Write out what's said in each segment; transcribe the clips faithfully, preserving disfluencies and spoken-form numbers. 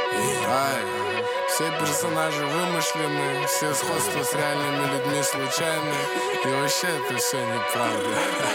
Ай, все персонажи вымышлены, все сходства с реальными людьми случайны. И вообще это все неправда.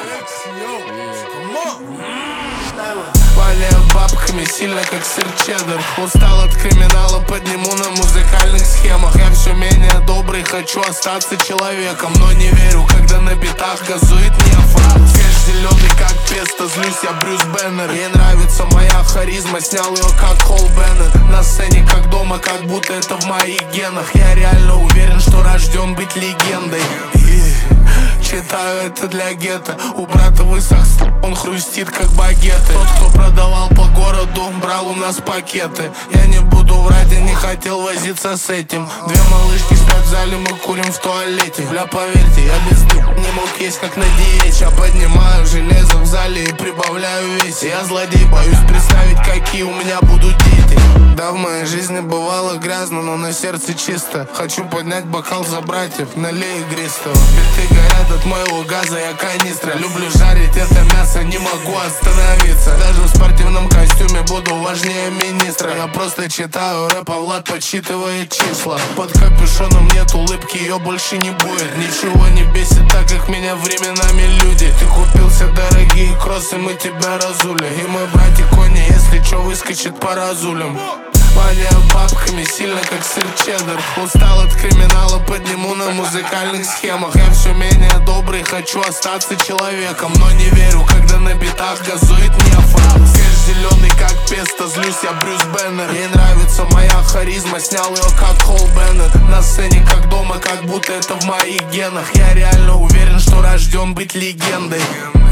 Болею бабками сильно, как сыр чеддер. Устал от криминала, подниму на музыкальных схемах. Я все менее добрый, хочу остаться человеком, но не верю, когда на битах газует нефа. Свеж зеленый, как песто, злюсь я Брюс Беннер. Ей нравится моя харизма, снял ее как Холл Беннет. На сцене как дома, как будто это в моих генах. Я реально уверен, что рожден быть легендой. Читаю это для гетто. У брата высох, он хрустит как багеты. Тот, кто продавал по городу, брал у нас пакеты. Я не буду врать, я не хотел возиться с этим. Две малышки спят в зале, мы курим в туалете. Бля, поверьте, я без д*** не мог есть как на диете. Я поднимаю железо в зале и прибавляю весе. Я злодей, боюсь представить, какие у меня будут дети. Да, в моей жизни бывало грязно, но на сердце чисто. Хочу поднять бокал за братьев, налей игристого. Биты горят от моего газа, я канистра. Люблю жарить это мясо, не могу остановиться. Даже в спортивном костюме буду важнее министра. Я просто читаю рэп, а Влад подсчитывает числа. Под капюшоном нет улыбки, ее больше не будет. Ничего не бесит так, как меня временами люди. Ты купился дорогие кроссы, мы тебя разули. И мой братик Кони, если чё, выскочит по разулям. Болею бабками сильно, как сыр чеддер. Устал от криминала, подниму на музыкальных схемах. Я все менее добрый, хочу остаться человеком, но не верю, когда на битах газует нефа. Свеж зеленый, как песто, злюсь я Брюс Беннер. Ей нравится моя харизма, снял ее как Холл Беннет. На сцене как дома, как будто это в моих генах. Я реально уверен, что рожден быть легендой.